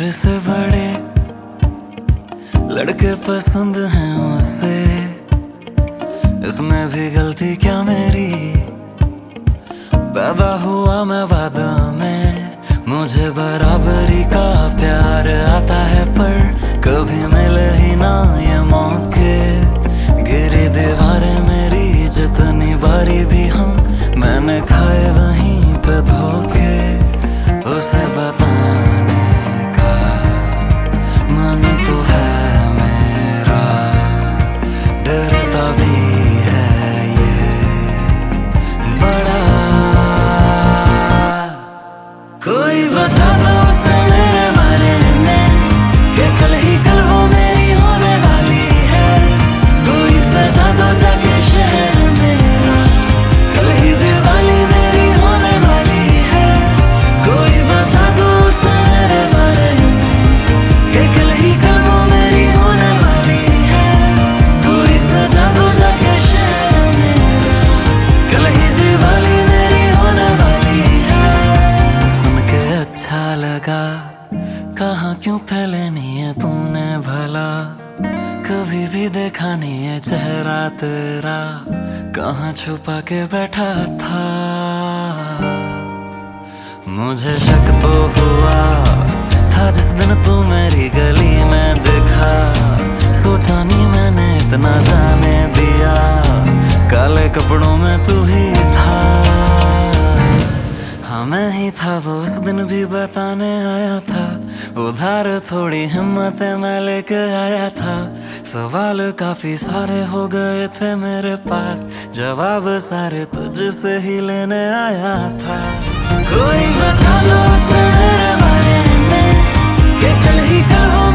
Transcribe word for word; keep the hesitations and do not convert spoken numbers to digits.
मेरे से बड़े लड़के पसंद हैं उसे, इसमें भी गलती क्या मेरी। पैदा हुआ मैं वादा में, मुझे बराबरी का प्यार आता है, पर कभी मिले ही ना ये मौके। गिरी दीवारें मेरी जितनी बारी भी हम, मैंने खाए वहीं पे धोखे। उसे बताने का मन तो है मेरा, डरता भी है ये बड़ा। कोई बता दो उसे मेरे बारे में, कि कल ही कल वो मेरी होने वाली है। कोई सजा दो जाके शहर मेरा, कल ही दिवाली मेरी होने वाली है। कोई बता दो उसे मेरे बारे में, कि कल ही कल वो मेरी होने वाली है। कोई सजा दो जाके शहर मेरा, कल ही दिवाली मेरी होने वाली है। सुन के अच्छा लगा, कहाँ क्यों फैले नहीं है तूने भला। कभी भी देखा नहीं है चेहरा तेरा, कहाँ छुपा के बैठा था। मुझे शक तो हुआ था जिस दिन तू मेरी गली में देखा। सोचा नहीं मैंने इतना जाने दिया, काले कपड़ों में तू ही था। हाँ मैं ही था वो, उस दिन भी बताने आया था। उधार थोड़ी हिम्मत मैं लेके आया था। सवाल काफी सारे हो गए थे मेरे पास, जवाब सारे तुझसे ही लेने आया था। कोई बता दो उसे मेरे बारे में, कि कल ही कल हो